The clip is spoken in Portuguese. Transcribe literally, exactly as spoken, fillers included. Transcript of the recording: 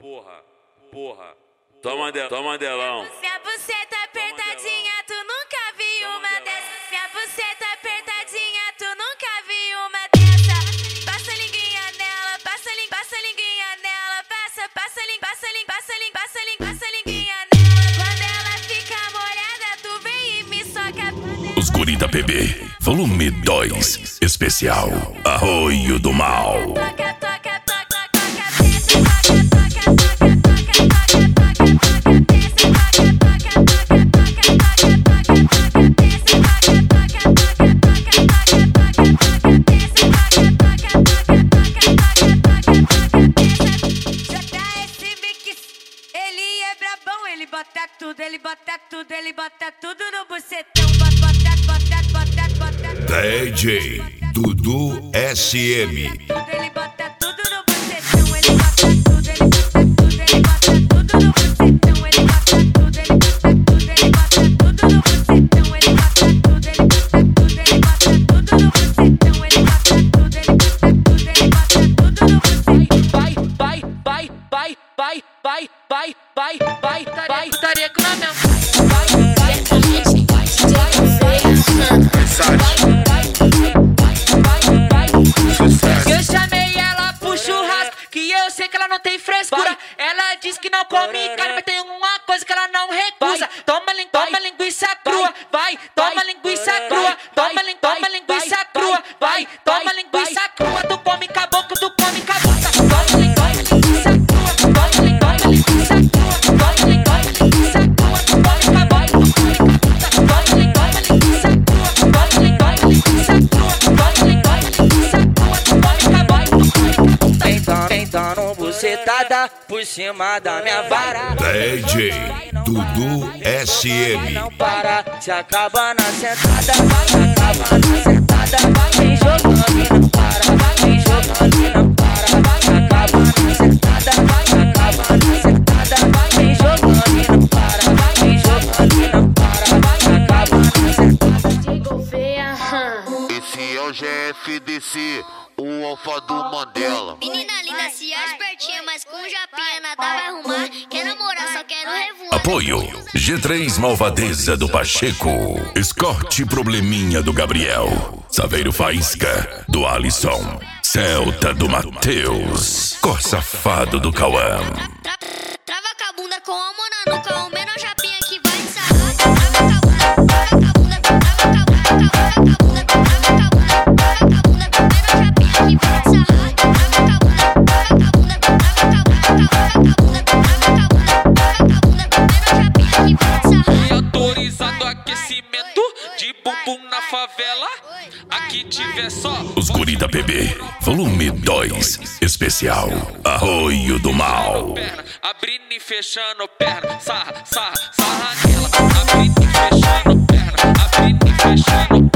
porra, porra. Toma, de, toma delão. Minha buceta apertadinha, tu nunca viu uma dessa. Minha buceta apertadinha, tu nunca viu uma dessa. Passa a linguinha nela, passa a linguinha, passa a linguinha nela, passa, passa a linguinha, passa a linguinha, passa a linguinha, passa a linguinha, passa a linguinha nela. Quando ela fica molhada, tu vem e me soca. Os Guri da P B, volume dois, especial Arroio do Mal. Toca, toca, toca, toca, desce, toca, toca, toca, toca, toca, toca, desce, toca, toca, toca, toca, toca, desce, toca, toca, toca, toca, desce, toca, toca, toca, toca, esse mix, ele é brabão, ele bota tudo, ele bota tudo, ele bota tudo no bucetão, bota, bota, bota, bota, bota. D J Dudu S M. Ele bota tudo no bucetão, ele bota tudo, ele bota tudo, ele bota tudo no bucetão, ele bota tudo, ele bota tudo, ele bota tudo no bucetão, ele bota tudo, ele bota tudo, ele bota tudo no bucetão, ele bota tudo, ele bota tudo, ele bota tudo no bucetão. Vai, vai, vai, vai, vai, vai, vai, vai, vai, vai, tareco na minha vai, vai, eu chamei ela pro churrasco, que eu sei que ela não tem frescura. Ela diz que não come carne, mas tem uma coisa que ela não recusa. Toma, lin toma linguiça crua, vai, toma linguiça crua, toma, lin toma linguiça crua, vai, toma linguiça crua. Tu come caboclo, tu come cabocla. Toma, lin toma linguiça crua, toma, lin toma linguiça crua, toma, lin toma linguiça crua. Tu come caboclo, tu come cabocla. Toma, lin toma linguiça crua, toma, lin toma linguiça crua, toma, lin toma linguiça crua. Tu come caboclo, tu come cabocla. Tentando bucetada por cima da minha vara. D J Dudu S M. Não para, se acaba na sentada, se acaba na sentada. Vem jogando e não para, vem jogando e não para. Se acaba na sentada, se acaba na sentada. Vem jogando e não para, vem jogando e não para. Se acaba na sentada. Chegou feia, Esse é o G F D C, o alfa do Mandela. Menina linda, se as pertinha, mas com japinha nada vai arrumar. Quer namorar, só quero revoar. Apoio G três Malvadeza do Pacheco, Escorte Probleminha do Gabriel, Saveiro Faísca do Alisson, Celta do Matheus, Cor Safado do Cauã. Tra trava com a bunda com a mão na nuca, o menor japinha que vai te sarrar. Trava com a bunda, trava com a bunda, trava com a bunda, trava com a bunda, trava com a bunda, trava com a bunda, menor japinha que vai te sarrar. Trava com a bunda, trava com a bunda, trava com a bunda, trava com a bunda, trava com a bunda, trava com a bunda, menor japinha que vai te sarrar. E autorizado aquecimento de bumbum na favela. Aqui tiver só Os Guri da P B, volume dois, especial Arroio do Mal. perna, abrindo e fechando perna, sarra, sarra, sarra nela. Abrindo e fechando perna, abrindo e fechando